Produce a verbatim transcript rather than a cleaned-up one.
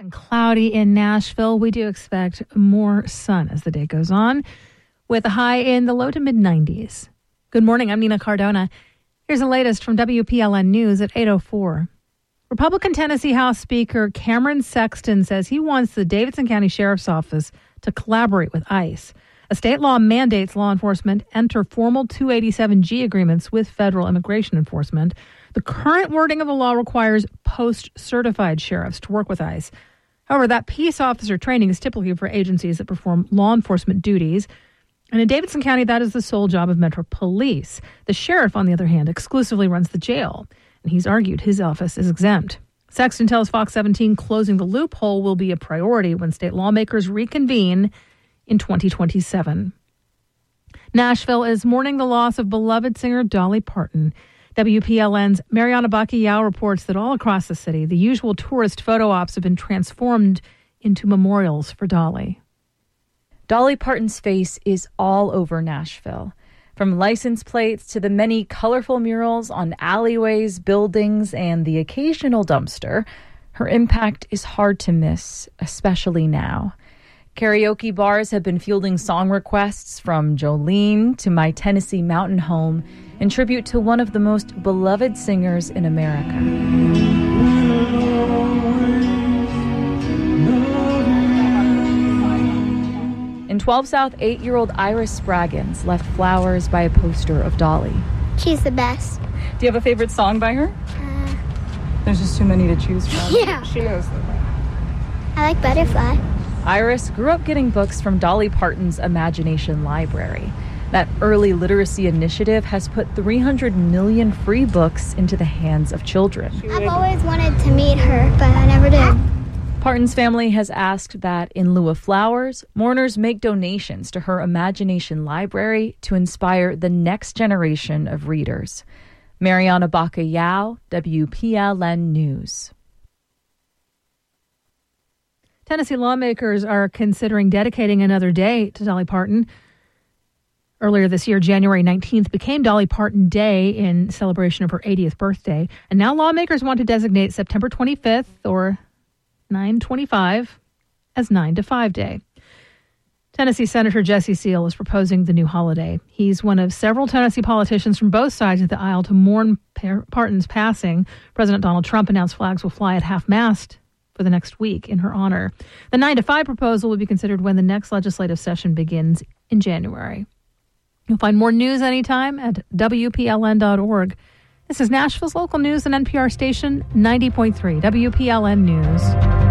and cloudy in Nashville. We do expect more sun as the day goes on, with a high in the low to mid nineties. Good morning. I'm Nina Cardona. Here's the latest from W P L N News at eight oh four. Republican Tennessee House Speaker Cameron Sexton says he wants the Davidson County Sheriff's Office to collaborate with ICE. A state law mandates law enforcement enter formal two eighty-seven G agreements with federal immigration enforcement. The current wording of the law requires post-certified sheriffs to work with ICE. However, that peace officer training is typically for agencies that perform law enforcement duties. And in Davidson County, that is the sole job of Metro Police. The sheriff, on the other hand, exclusively runs the jail. And he's argued his office is exempt. Sexton tells Fox seventeen closing the loophole will be a priority when state lawmakers reconvene in twenty twenty-seven. Nashville is mourning the loss of beloved singer Dolly Parton. W P L N's Mariana Bacallao reports that all across the city, the usual tourist photo ops have been transformed into memorials for Dolly. Dolly Parton's face is all over Nashville. From license plates to the many colorful murals on alleyways, buildings, and the occasional dumpster, her impact is hard to miss, especially now. Karaoke bars have been fielding song requests from Jolene to My Tennessee Mountain Home in tribute to one of the most beloved singers in America. In twelve South, eight-year-old Iris Spraggins left flowers by a poster of Dolly. She's the best. Do you have a favorite song by her? Uh, There's just too many to choose from. Yeah. She is the best. I like Butterfly. Iris grew up getting books from Dolly Parton's Imagination Library. That early literacy initiative has put three hundred million free books into the hands of children. I've always wanted to meet her, but I never did. Parton's family has asked that, in lieu of flowers, mourners make donations to her Imagination Library to inspire the next generation of readers. Mariana Bacallao, W P L N News. Tennessee lawmakers are considering dedicating another day to Dolly Parton. Earlier this year, January nineteenth became Dolly Parton Day in celebration of her eightieth birthday. And now lawmakers want to designate September twenty-fifth, or nine twenty-five, as nine to five Day. Tennessee Senator Jesse Seal is proposing the new holiday. He's one of several Tennessee politicians from both sides of the aisle to mourn Parton's passing. President Donald Trump announced flags will fly at half-mast for the next week in her honor. The nine to five proposal will be considered when the next legislative session begins in January. You'll find more news anytime at W P L N dot org. This is Nashville's local news and N P R station ninety point three W P L N News.